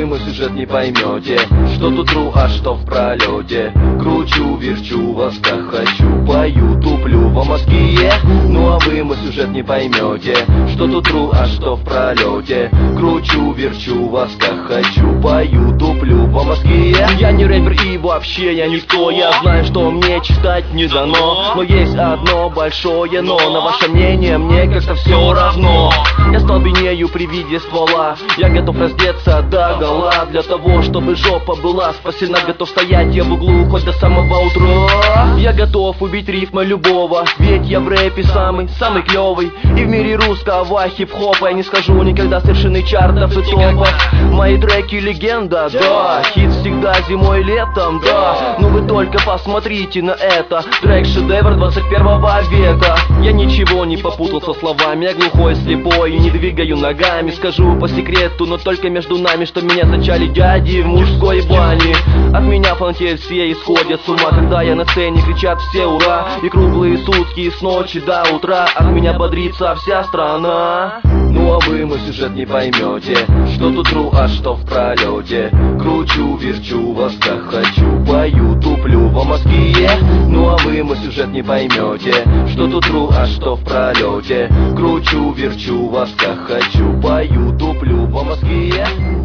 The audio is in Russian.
вы мой сюжет не поймете, что тут тру, а что в пролете. Кручу, верчу вас как хочу, пою, туплю во мозги. Ну а вы мой сюжет не поймете, что тут тру, а что в пролете. Кручу, верчу вас как хочу, пою, туплю во мозги. Я не рэпер и вообще я никто. Я знаю, что мне читать не дано, но есть одно большое но. На ваше мнение мне как-то все равно. Я столбенею при виде ствола, я готов раздеться догола для того, чтобы жопа была спасена. Готов стоять я в углу хоть до самого утра. Я готов убить рифмой любого, ведь я в рэпе самый клевый. И в мире русского хип-хопа я не скажу никогда с вершины чартов и топов. Мои треки легенда, да, хит всегда зимой и летом, да. Ну вы только посмотрите на это, трек шедевр 21 века. Я ничего не попутал со словами, я глухой, слепой и не двигаю ногами. Скажу по секрету, но только между нами, что меня зачали дяди в мужской бане. От меня фанатеют все и сходят с ума, когда я на сцене, кричат все ура. И круглые сутки с ночи до утра от меня бодрится вся страна. Ну а вы мой сюжет не поймете, что тут тру, а что в пролете. Кручу, верчу вас как хочу, пою, туплю во мозги. Ну а вы мой сюжет не поймете, что тут тру, а что в пролете. Кручу, верчу вас как хочу, пою, туплю во мозги.